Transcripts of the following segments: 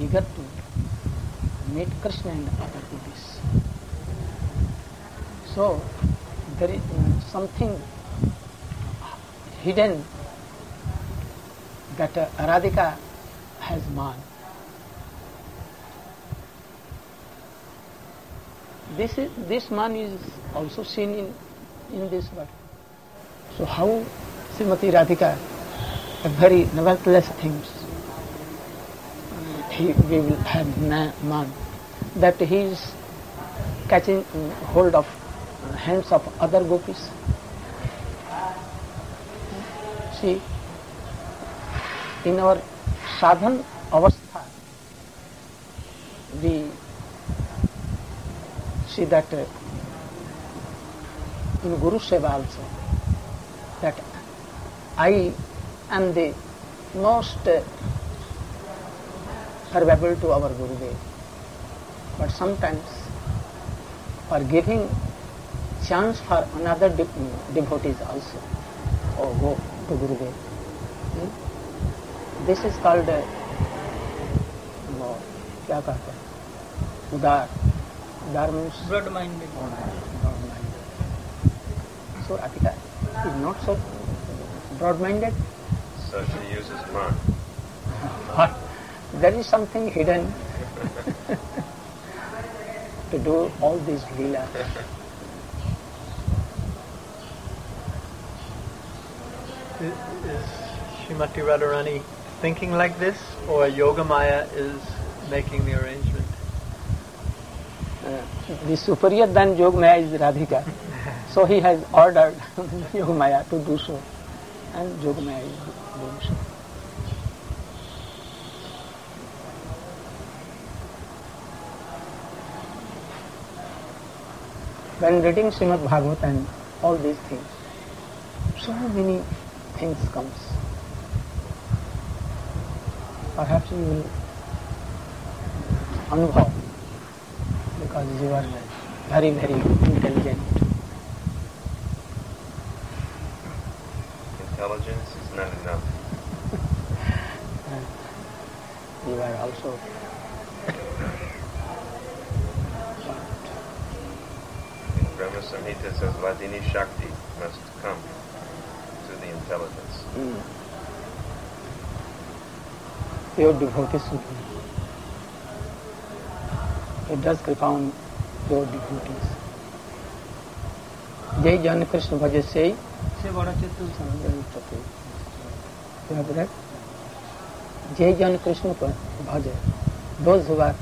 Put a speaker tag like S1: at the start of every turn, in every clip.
S1: eager to meet Krishna and other gopis. So there is something hidden that Radhika has marked. This man is also seen in this world. So how Srimati Radhika, a very nevertheless things, we will have man that he is catching hold of hands of other gopis. See, in our sadhan avastha, we see that in Guru Seva also, that I am the most servable to our Gurudev. But sometimes for giving chance for another devotees also, or go to Gurudev. This is called क्या कहते हैं, उदार means
S2: broad-minded.
S1: So Radhika is not so broad-minded.
S3: So she uses man.
S1: But there is something hidden to do all these leela.
S4: Is Srimati Radharani thinking like this, or Yogamaya is making the arrangement?
S1: The superior than Yogamaya is Radhika. So he has ordered Yogamaya to do so, and Yogamaya is doing so. When reading Srimad Bhagavatam and all these things, so many things comes. Perhaps you will anubhav, because you are very, very intelligent.
S3: Intelligence is not enough.
S1: You are also
S3: Brahma Samhita says Vadini Shakti must come to the intelligence.
S1: Pure devotees should be. It does propound pure devotees. Jai Jan Krishna Bhaja Sei.
S2: Se bada chetu.
S1: You have read? Jai Jan Krishna Bhaja. Those who are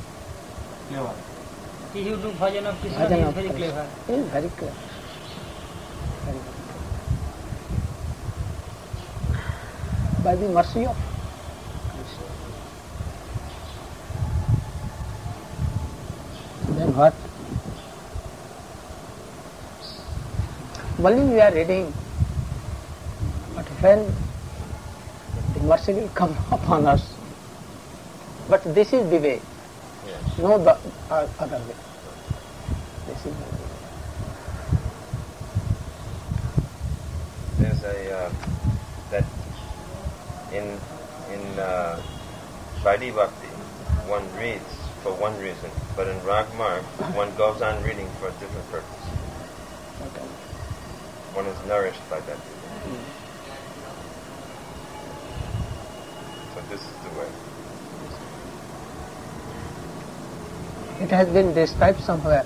S2: He who do bhajan of Krishna
S1: bhajan
S2: is
S1: of
S2: very
S1: Krishna.
S2: clever.
S1: He is very clever. Very clever. By the mercy of Krishna. Then what? Only we are reading, but when the mercy will come upon us. But this is the way,
S3: Yes.
S1: no the other way. This is the way.
S3: There's a that in Vaidhi Bhakti one reads for one reason, but in Rag Marg one goes on reading for a different purpose.
S1: Okay.
S3: One is nourished by that reading. So this is the way.
S1: It has been described somewhere,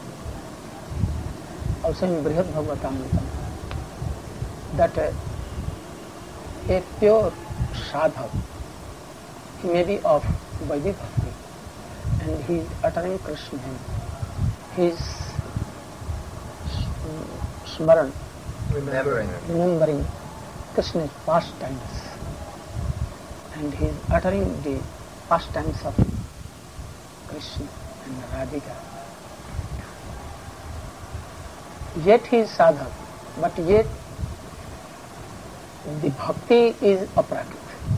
S1: also in Brihad Bhagavatamrita, that a pure sadhak, he may be of Vaidhi Bhakti, and he is uttering Krishna name. He is smaran, remembering Krishna's pastimes, and he is uttering the pastimes of Krishna and Radhika. Yet he is sadhak, but yet the bhakti is aprakrit.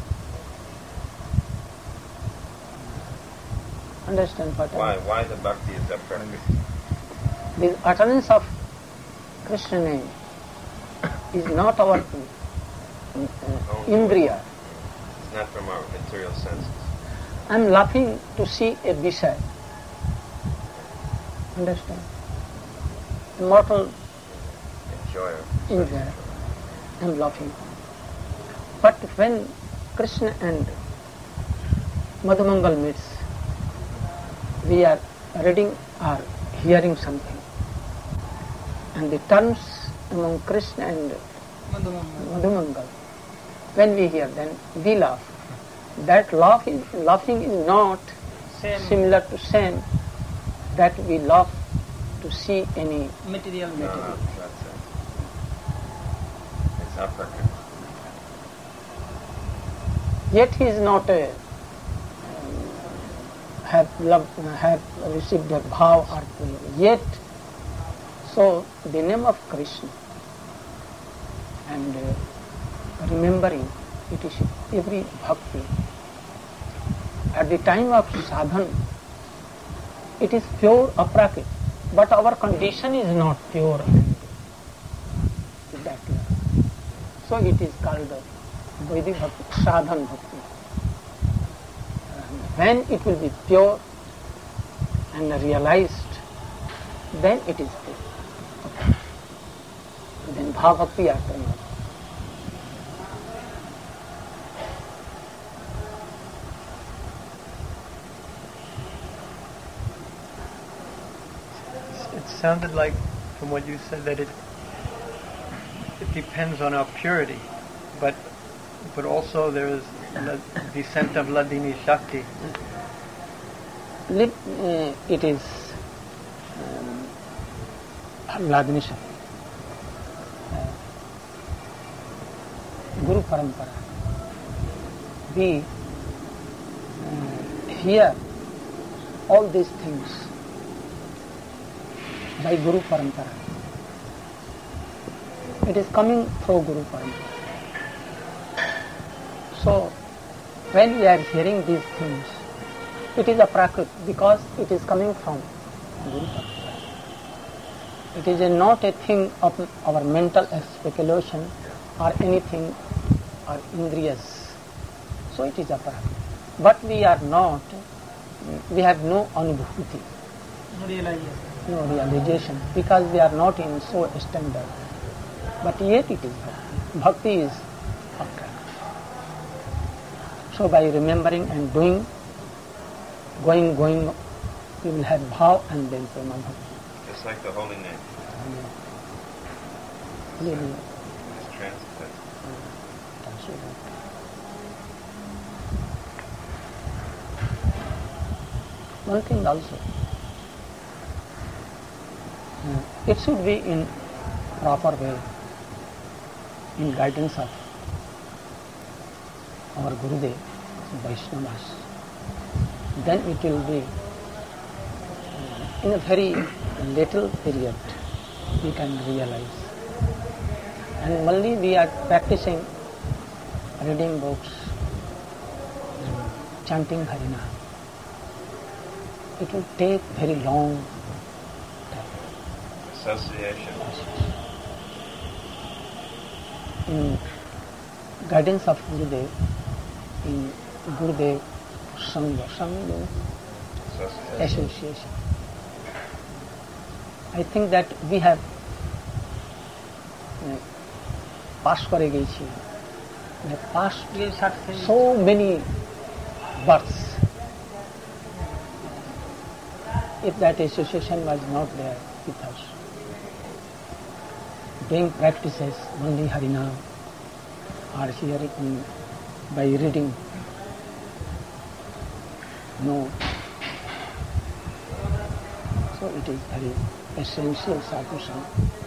S1: Understand what I mean?
S3: Why the bhakti is aprakrit?
S1: The utterance of Krishna name is not our indriya,
S3: It's not from our material senses.
S1: I'm laughing to see a Vishay. Understand? A mortal
S3: Enjoyer.
S1: enjoyer. I'm laughing. But when Krishna and Madhumangal meets, we are reading or hearing something. And the terms among Krishna and Madhumangal, when we hear, then we laugh. That laughing is not similar to same that we laugh to see any
S2: material.
S3: No, that's it. It's uppercut.
S1: Yet he is not have received a bhav or yet. So the name of Krishna and remembering it is every bhakti. At the time of sadhana, it is pure aprakrit, but our condition is not pure. That level. So it is called Vaidhi Bhakti, Sadhana Bhakti. When it will be pure and realized, then it is pure. Then Bhav Bhakti after that.
S4: It sounded like, from what you said, that it depends on our purity, but also there is the descent of Ladini Shakti.
S1: It is Ladini Shakti. Guru Parampara. We hear all these things by Guru Parampara. It is coming through Guru Parampara. So, when we are hearing these things, it is a prakrit because it is coming from Guru Parampara. It is not a thing of our mental speculation or anything or indriyas. So it is a prakrit. But we are not, we have no anubhuti, no realization, because we are not in so standard. But yet it is bhakti. Bhakti is prakrit. So by remembering and doing, going, we will have bhav and then prema bhakti.
S3: Just like the holy name.
S1: Hallelujah.
S3: It's transitive.
S1: One thing also, it should be in proper way, in guidance of our Gurudev, Vaishnavas. Then it will be in a very little period we can realize. And only we are practicing reading books, chanting Harinam. It will take very long time.
S3: Association.
S1: In guidance of Gurudev, in Gurudev Sangha, Sangha association. I think that we have passed so many births. If that association was not there with us, doing practices only Harinam or hearing by reading, no. So it is very essential sadhu-sangha.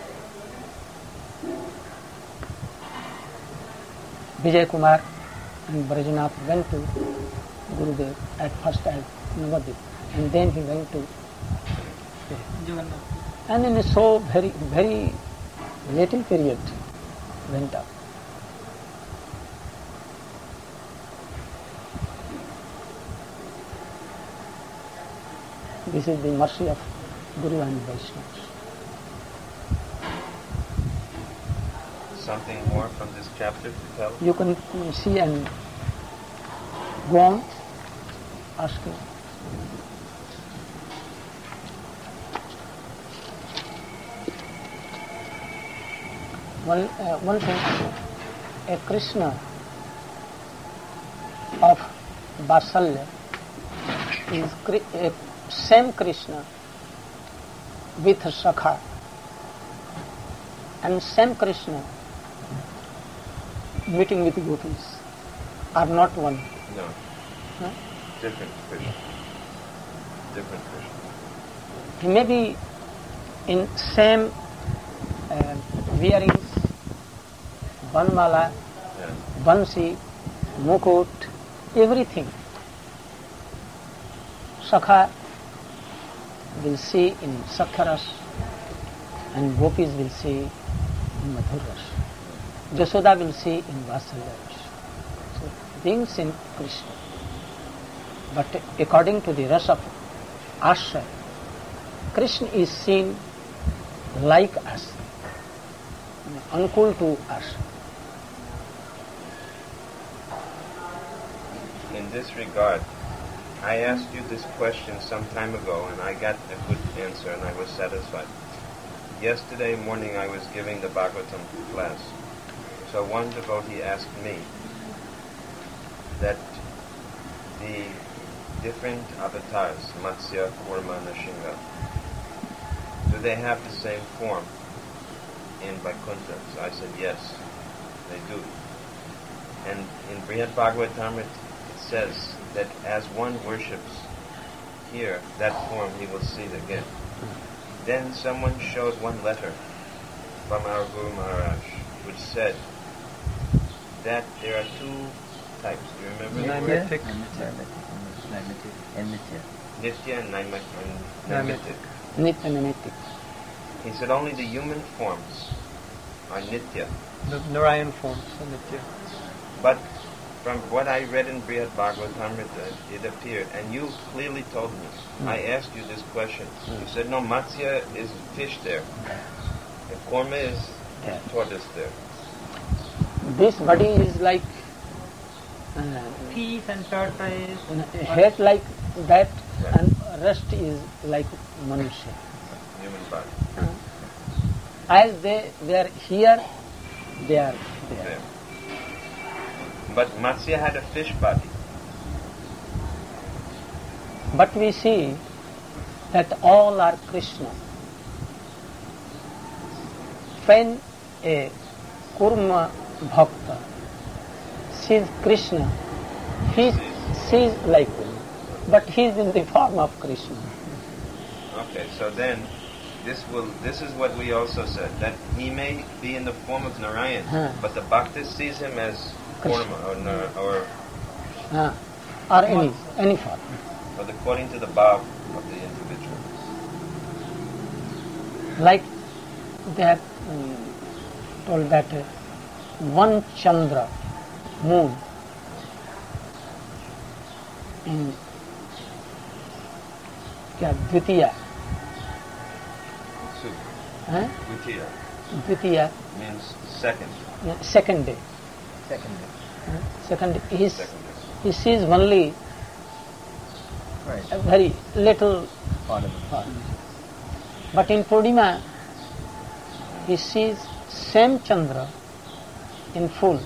S1: Vijay Kumar and Brajanath went to Gurudev at first at Navadvip, and then he went to and in a so very little period went up. This is the mercy of Guru and Vaishnavas.
S3: Something more from this chapter to tell?
S1: You can see and go on. asking. One thing, a Krishna of Vatsalya is a same Krishna with Sakha, and same Krishna meeting with gopis are not one.
S3: No.
S1: Huh?
S3: Different Krishna. Different Krishna.
S1: He may be in same wearing Vanmala,
S3: Yeah.
S1: Bansi, Mukut, everything. Sakha will see in Sakharas and gopis will see in Madhuras. Jasoda will see in Vatsalyaras. So, being same Krishna. But according to the rasa of Ashraya, Krishna is seen like us, uncool to us.
S3: In this regard, I asked you this question some time ago and I got a good answer and I was satisfied. Yesterday morning I was giving the Bhagavatam class. So one devotee asked me that the different avatars, Matsya, Kurma, Nrsimha, do they have the same form in Vaikuntha? So I said yes, they do. And in Brihad Bhagavatam it says that as one worships here, that form he will see it again. Then someone showed one letter from our Guru Maharaj which said that there are two types. Do you remember that word?
S4: Naimatik.
S3: Nitya and Naimatik.
S1: Nitya Naimatik.
S3: He said only the human forms are Nitya.
S4: The Narayan forms are Nitya.
S3: But from what I read in Brihad Bhagavatamrita, it appeared, and you clearly told me, I asked you this question. You said, no, Matsya is fish there. And Kurma is tortoise there.
S1: This body is like
S2: Fish and tortoise.
S1: head like that, and rest is like Manusya.
S3: Human body.
S1: As they are here, they are there.
S3: There. But Matsya had a fish body.
S1: But we see that all are Krishna. When a Kurma Bhakta sees Krishna, he sees like him, but he is in the form of Krishna.
S3: Okay, so then this is what we also said, that he may be in the form of Narayan, but the Bhakta sees him as Kurma
S1: Or any form.
S3: but according to the bhav of the individual.
S1: Like they have told that one Chandra, moon, in Dvitiya, Dvitiya
S3: Means second.
S1: second day. Second day. He sees only a very little part. But in Purnima, he sees same Chandra in full.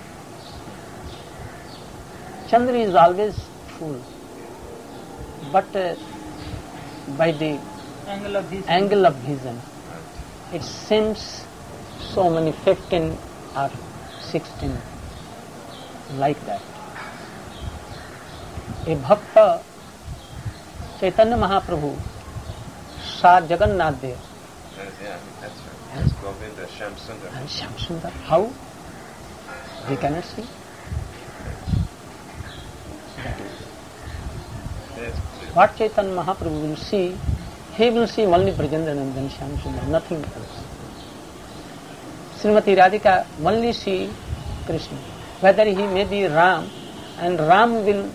S1: Chandra is always full, but by the angle of vision, it seems so many 15 or 16 like that. A Bhakta, Chaitanya Mahaprabhu, saw Jagannath there.
S3: Yeah, that's right. That's Govinda Shamsundar.
S1: And Shamsundar, how? They cannot see.
S3: That's clear.
S1: What Chaitanya Mahaprabhu will see, he will see only Brajendranandan Shamsundar, nothing else. Srimati Radhika only see Krishna. Whether he may be Ram, and Ram will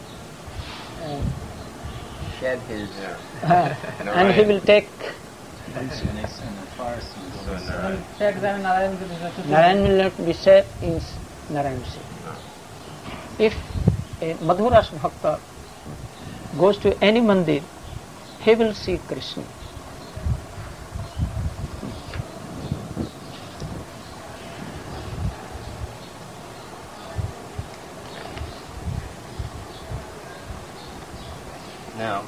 S5: shed his
S1: and he will take Narayan will not be safe in Narayan Sea. If a Madhuras Bhakta goes to any mandir, he will see Krishna.
S3: Now,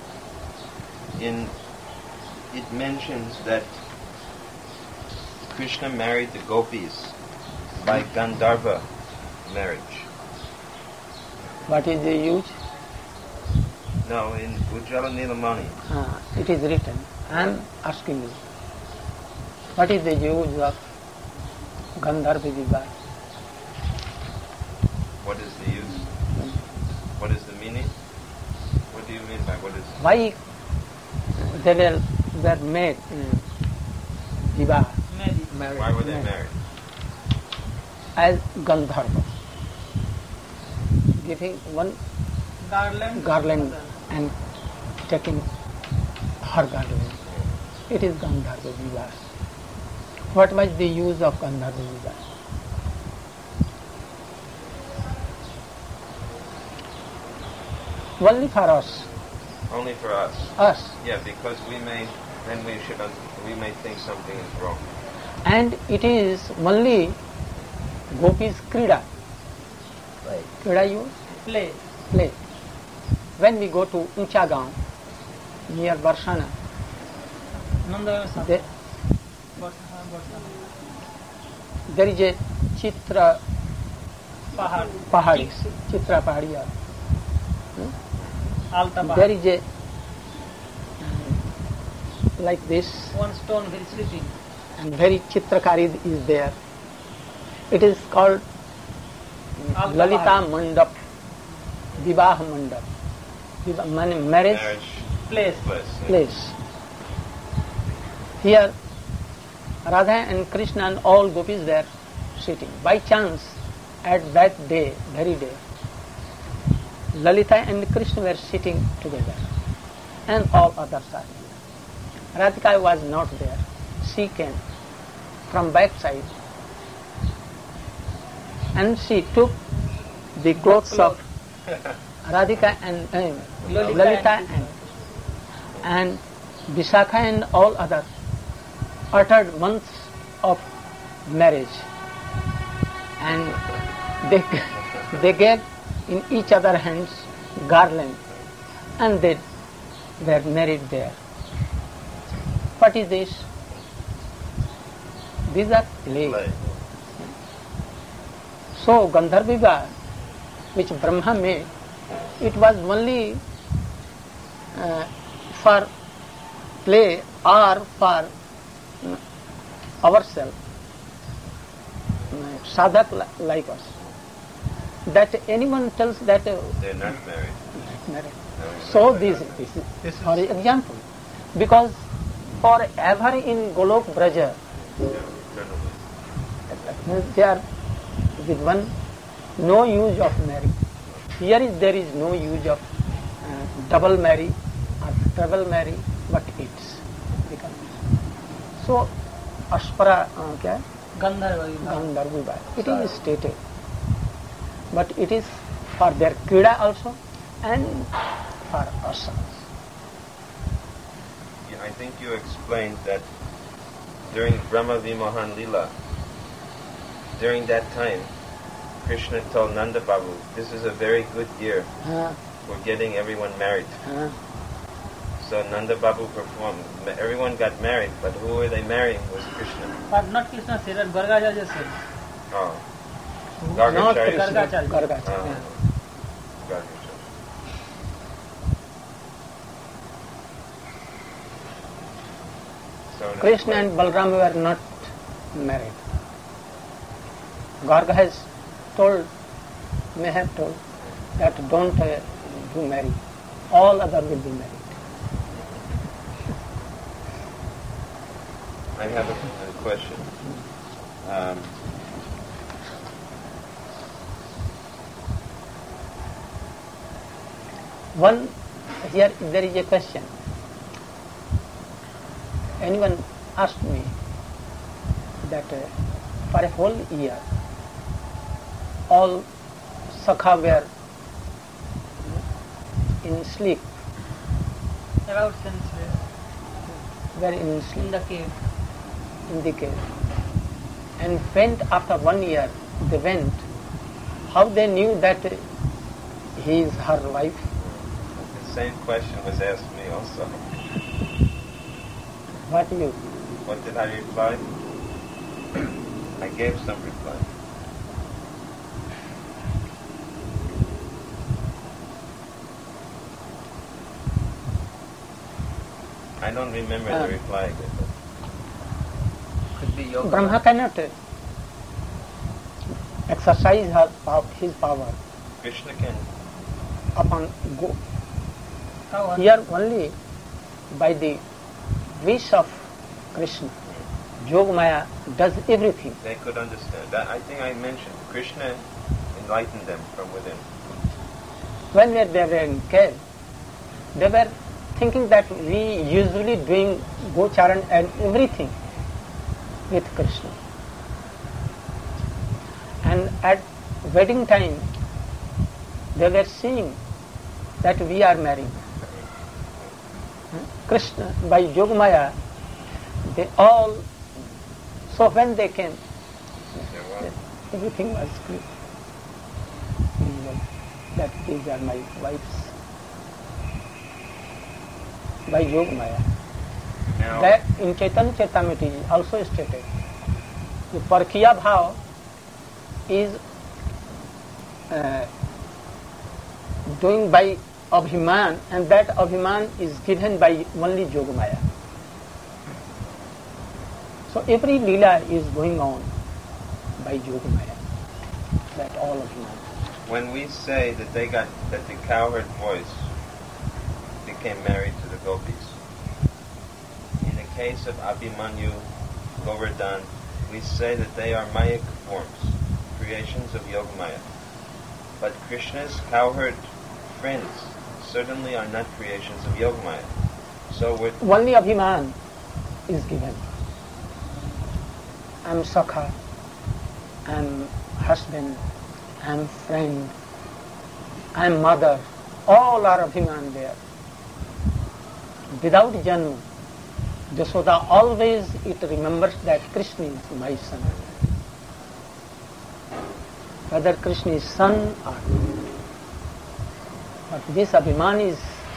S3: it mentions that Krishna married the gopis by Gandharva marriage.
S1: What is the use?
S3: No, in Ujjala Nilamani.
S1: It is written. I am asking you. What is the use of Gandharva Vivah?
S3: What is the use? What is the meaning? What do you mean by what is?
S1: Why they were made Vivah? Married.
S3: Why were they married?
S1: As Gandharva, giving one garland and taking her garland. It is Gandharva Vivah. What was the use of Gandharva Vivah? Only for us.
S3: Only for us.
S1: Us.
S3: Yeah, because we may think something is wrong.
S1: And it is only Gopis Krida. Krida you?
S2: Play.
S1: Play. When we go to Unchagaon, near Barshana, there is a Chitra Pahadi. Chitra Pahadi. There is a like this,
S2: one stone very sleeping.
S1: and very Chitrakari is there. It is called
S2: Alta
S1: Lalita
S2: Pahadi.
S1: Mandap, Vivah Mandap, marriage
S2: Place.
S1: place. Here, Radha and Krishna and all gopis were sitting. By chance, at that day, very day, Lalita and Krishna were sitting together, and all others are here. Radhika was not there. She came from backside, and she took the clothes of Radhika and Lalita and Vishakha and all others uttered months of marriage, and they gave in each other hands garland, and they were married there. What is this? These are play. So Gandharva, which Brahma made, it was only for play or for ourselves, sadhak like us. That anyone tells that
S3: They're not married.
S1: married.
S3: No,
S1: So
S3: no,
S1: this
S3: no.
S1: is for example, because forever in Golok Braja, they are with one, no use of marriage. Here there is no use of double marry or treble marry, but it's becomes. So Aspara क्या है?
S2: Gandharva.
S1: Gandharva. It is stated, but it is for their krida also and for us also.
S3: Yeah, I think you explained that during Brahma Vimohan Lila, during that time, Krishna told Nanda Babu, this is a very good year for getting everyone married. So Nanda Babu performed. Everyone got married, but who were they marrying was Krishna.
S2: But not Krishna said, Gargaja said.
S3: Oh.
S1: Not
S3: Gargacharya.
S1: Krishna,
S2: Gargacharya.
S1: Gargacharya.
S3: Gargacharya. So
S1: Krishna and Balram were not married. Garga has told, may have told, that don't do marry. All other will be married.
S3: I have a question.
S1: One, here there is a question. Anyone asked me that for a whole year, all Sakha were in sleep
S2: about senseless
S1: very innocently
S2: in the cave.
S1: in the cave. And went after 1 year, they went. How they knew that he is her wife?
S3: The same question was asked me also.
S1: What you?
S3: What did I reply? I gave some reply. I don't remember the reply.
S2: Could be yoga.
S1: Brahma cannot exercise his power
S3: Krishna can.
S1: upon go.
S2: How?
S1: Here only by the wish of Krishna. Yogamaya does everything.
S3: They could understand. That I think I mentioned. Krishna enlightened them from within.
S1: When they were in cave, they were thinking that we usually doing gocharan and everything with Krishna. And at wedding time, they were seeing that we are married. Krishna, by Yogamaya, they all, so when they came, everything was clear. That these are my wives. By Yogamaya.
S3: Now,
S1: That in Chaitanya Charitamrita is also stated. The Parkiya Bhav is doing by Abhiman, and that Abhiman is given by only Yogamaya. So every Leela is going on by Yogamaya. That all Abhiman.
S3: when we say that that the cowherd boys became married to the gopis, in the case of Abhimanyu, Govardhan, we say that they are Mayic forms, creations of Yogamaya. But Krishna's cowherd friends certainly are not creations of Yogamaya. So we're
S1: Only Abhiman is given. I'm Sakha, I'm husband, I'm friend, I'm mother. All are Abhiman there. Without Janma, Jasoda always it remembers that Krishna is my son. Whether Krishna is son or not. But this Abhiman is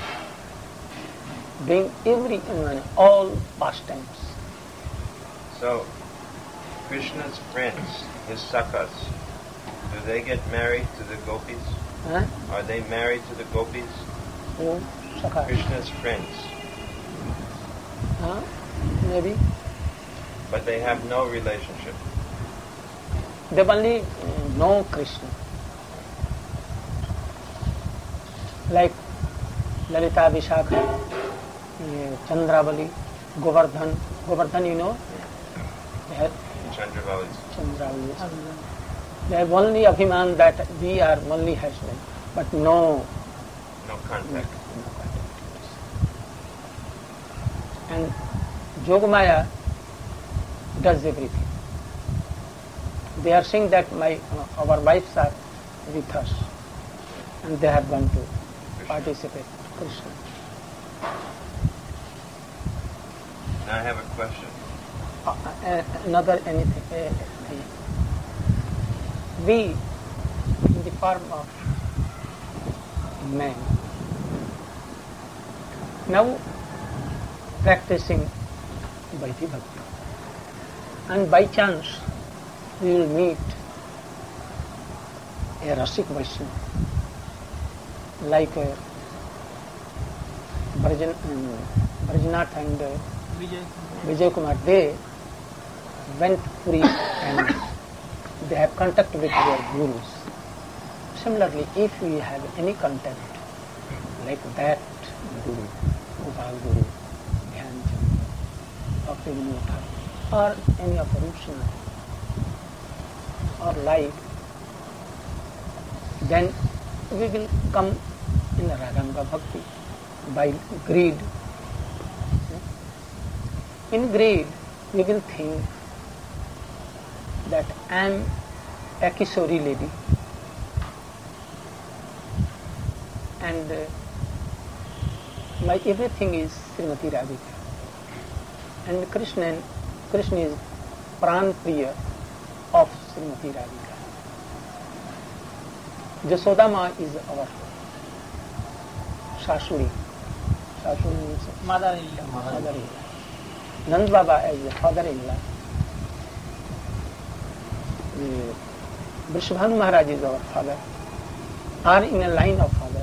S1: being in all pastimes.
S3: So, Krishna's friends, his sakhas, do they get married to the gopis?
S1: Huh?
S3: Are they married to the gopis?
S1: Oh, Sakha.
S3: Krishna's friends,
S1: Huh? Maybe.
S3: but they have no relationship.
S1: They only know Krishna. Like Lalita, Vishakha, Chandravali, Govardhan. Govardhan, you know? They have
S3: Chandravali's.
S1: Chandravali. They have only Abhiman that we are only husband, but no
S3: No contact.
S1: contact. And Yogamaya does everything. They are saying that our wives are with us, and they have gone to participate. Krishna.
S3: Now I have a question.
S1: Another anything. We, in the form of man, now practicing Vaidhi Bhakti, and by chance we will meet a Rasik Vaishnava like Brajnath and Vijay Kumar. They went free and they have contact with their gurus. Similarly, if we have any contact like that guru, Gopal Guru, Dhyan Chandra, Bhakti Vinod Thakur, or any of Rushna, or like, then we will come in Raganga Bhakti by greed. In greed, we will think that I am a Kishori lady my everything is Srimati Radhika. And Krishna is Pran Priya of Srimati Radhika. Jasoda Ma is our Shashuri. Shashuri means
S2: Mother-in-law.
S1: mother-in-law. Nand Baba as the father-in-law. Vrishabhanu Maharaj is our father, are in a line of father.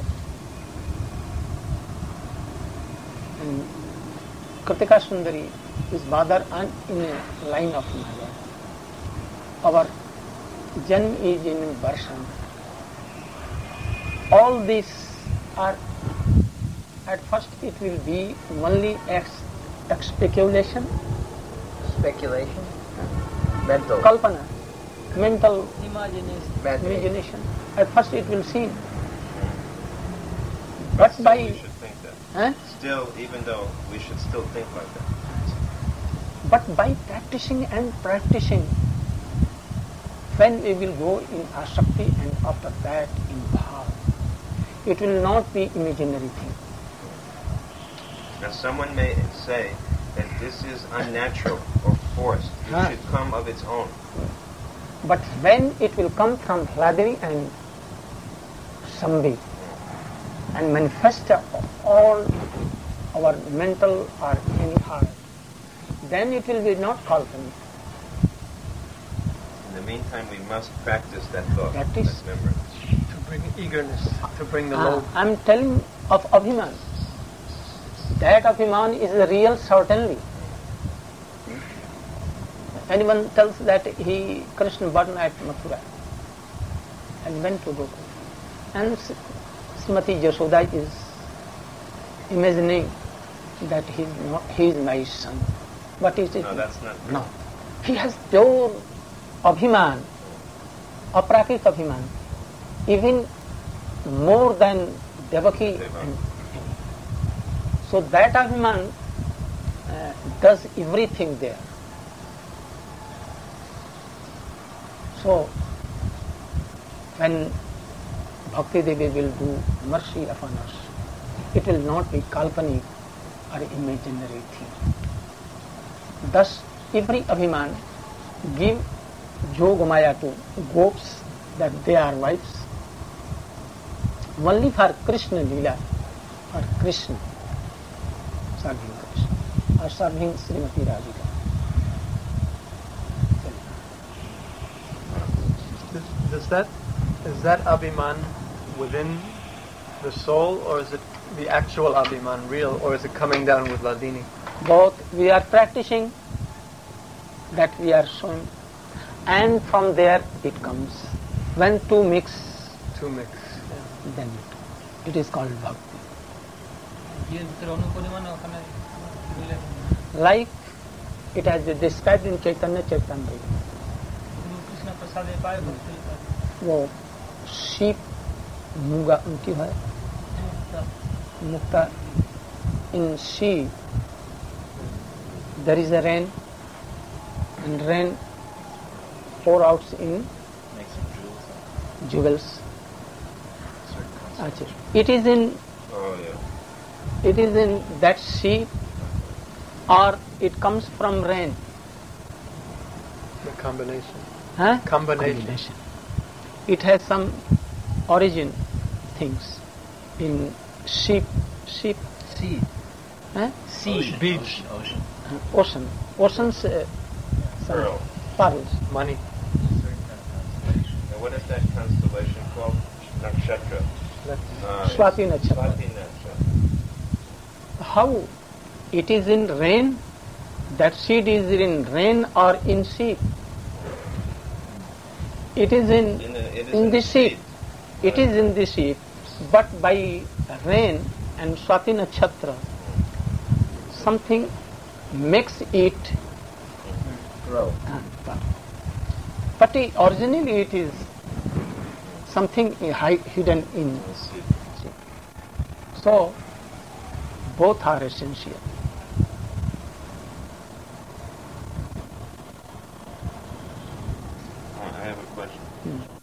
S1: And Kritika Sundari is mother and in a line of mother. Our Janm is in Varshan. All these are, at first it will be only speculation,
S5: Mental.
S1: kalpana, mental
S2: Imagination.
S1: At first it will seem. But
S3: Still
S1: by
S3: we should think that.
S1: huh?
S3: Still, even though we should still think like that.
S1: But by practicing and practicing, when we will go in asakti and after that in bhav, it will not be imaginary thing.
S3: Now, someone may say that this is unnatural or forced. It should come of its own.
S1: But when it will come from Hladini and Sambhi and manifest all our mental or any heart, then it will be not kalpanic.
S3: In the meantime, we must practice that thought.
S1: Practice.
S3: That memory.
S4: To bring eagerness, to bring the lobe.
S1: I am telling of Abhiman. That Abhiman is a real certainly. Anyone tells that Krishna born at Mathura and went to Gokul. And Srimati Yashoda is imagining that he is my son. But it is
S3: No, that's not true.
S1: no. He has pure Abhiman, aprakrit Abhiman, even more than Devaki.
S3: Devaki.
S1: So that Abhiman does everything there. So when Bhakti Devi will do mercy upon us, it will not be kalpanic or imaginary thing. Thus, every Abhiman give Yogamaya to gopis that they are wives only for Krishna Leela or Krishna, serving Krishna or serving Srimati Radhika.
S4: Is that Abhiman within the soul, or is it the actual Abhiman real, or is it coming down with Hladini?
S1: Both we are practicing, that we are showing, and from there it comes. When two mix,
S4: Two mix.
S1: then it is called bhakti. Like it has been described in Chaitanya Charitamrita. वो sheep मूंगा उनकी है मुक्ता. In sheep there is a rain, and rain pour out in
S3: Make some
S1: jewels. It is in
S3: Oh, yeah.
S1: it is in that sheep, or it comes from rain.
S4: The combination.
S1: Huh?
S4: Combination.
S1: It has some origin things in sheep,
S5: Seed.
S1: huh?
S5: Ocean.
S4: Beach.
S5: Ocean.
S1: Oceans, some
S3: Pearl.
S1: pearls.
S4: Money.
S3: Now, what is that constellation called? Nakshatra.
S1: Swati Nakshatra.
S3: Swati Nakshatra.
S1: How it is in rain? That seed is in rain or in sheep? It is in the sheep. It is in the sheep, but by rain and Swati Nakshatra, something makes it
S5: Grow.
S1: but originally it is something hidden in seed. So both are essential.
S3: I have a question.